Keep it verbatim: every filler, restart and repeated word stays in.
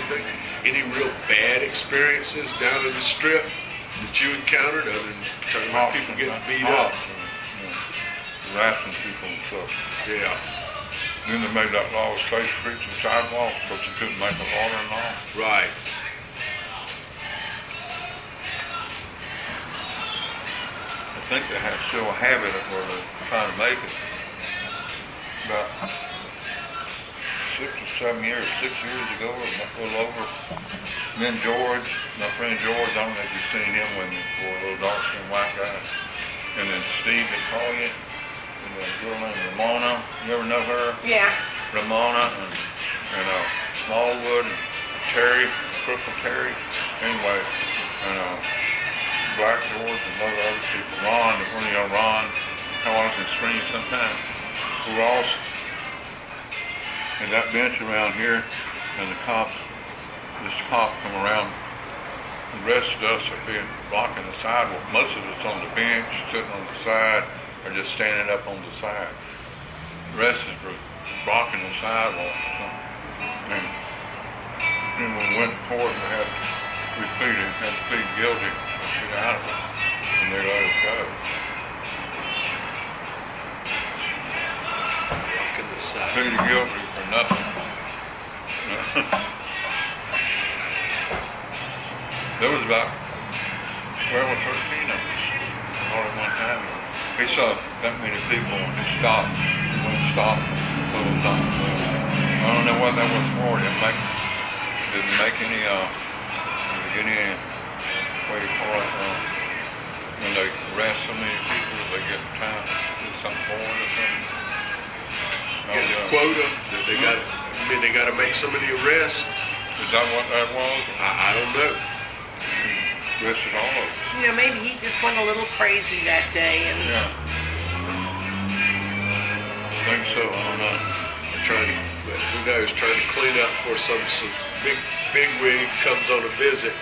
anything? Any real bad experiences down in the Strip that you encountered, other than talking about people getting beat up? Harassing people and stuff. Yeah. Then they made that law of safe streets and sidewalks because you couldn't make a water and all. Right. I think they have still have it where they're trying to make it. About six or seven years, six years ago, or a little over. Me and George, my friend George, I don't know if you've seen him when he wore a little dark skinned white guy. And then Steve Victoria, and the girl named Ramona. You ever know her? Yeah. Ramona and, and uh, Smallwood and Terry, Crystal Terry. Anyway, and uh, Black George and a lot of other people. Ron, you know, Ron, how I was in screen sometimes. We were all in that bench around here, and the cops, this cop come around and arrested us for being blocking the sidewalk. Most of us on the bench, sitting on the side, or just standing up on the side. The rest is for blocking the sidewalk. And then when we went to court, we had we pleaded, had to plead guilty to get out of it, and they let us go. Blocking the side. Pleaded guilty for nothing. There was about twelve or thirteen of us all at one time. He saw that many people and he stopped. He went and stopped and pulled us on. I don't know what that was for. It didn't make, didn't make any, uh, any, what do you call it, uh, when they arrest so many people, they get time to do something for it or something. Get a quota that they got. I mean, they got to make so many arrests. Is that what that was? I, I don't know. Arrested all of us. You know, maybe he just went a little crazy that day, and Yeah. I think so. I don't know. They're trying to, but who knows? Trying to clean up for some some big big wig comes on a visit.